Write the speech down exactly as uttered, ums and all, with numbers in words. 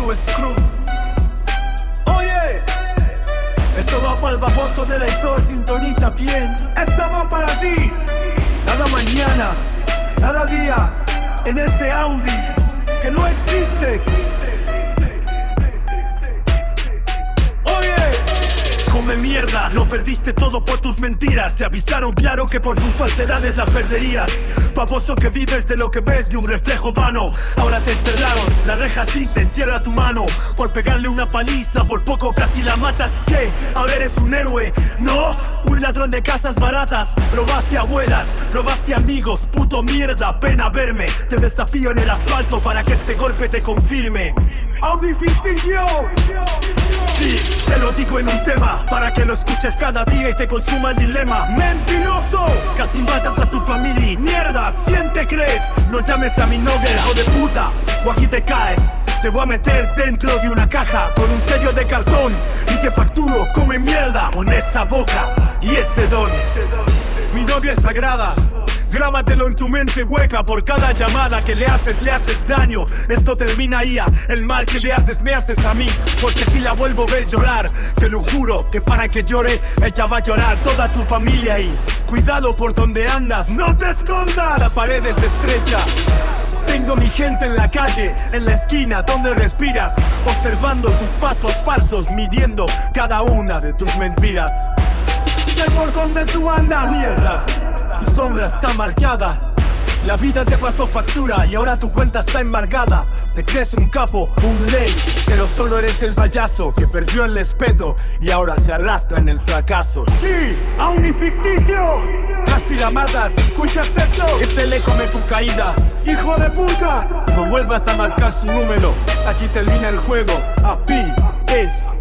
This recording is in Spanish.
es Screw. Oye, esto va para el baboso del lector, sintoniza bien. Esto va para ti. Cada mañana, cada día, en ese Audi que no existe. Come mierda, lo perdiste todo por tus mentiras. Te avisaron claro que por tus falsedades la perderías. Baboso que vives de lo que ves, de un reflejo vano. Ahora te encerraron, las rejas dicen cierra tu mano. Por pegarle una paliza, por poco casi la matas. ¿Qué? Ahora eres un héroe, ¿no? Un ladrón de casas baratas. Robaste abuelas, robaste amigos. Puto mierda, ven a verme. Te desafío en el asfalto para que este golpe te confirme. Audi ficticio. Sí, te lo digo en un tema, para que lo escuches cada día y te consuma el dilema. ¡Mentiroso! Casi matas a tu familia. ¡Mierda! ¿Quién te crees? No llames a mi novia, hijo de puta, o aquí te caes. Te voy a meter dentro de una caja con un sello de cartón y te facturo, come mierda con esa boca y ese don. Mi novia es sagrada. Grábatelo en tu mente hueca. Por cada llamada que le haces, le haces daño. Esto termina ahí, el mal que le haces, me haces a mí. Porque si la vuelvo a ver llorar, te lo juro que para que llore, ella va a llorar. Toda tu familia ahí, cuidado por donde andas, no te escondas. La pared es estrecha. Tengo mi gente en la calle, en la esquina donde respiras, observando tus pasos falsos, midiendo cada una de tus mentiras. Sé por dónde tú andas, mierdas. Tu sombra está marcada. La vida te pasó factura y ahora tu cuenta está embargada. Te crees un capo, un ley, pero solo eres el payaso que perdió el respeto y ahora se arrastra en el fracaso. Sí, aún ni ficticio. Casi la matas, ¿escuchas eso? Ese le come tu caída. ¡Hijo de puta! No vuelvas a marcar su número. Aquí termina el juego. A P es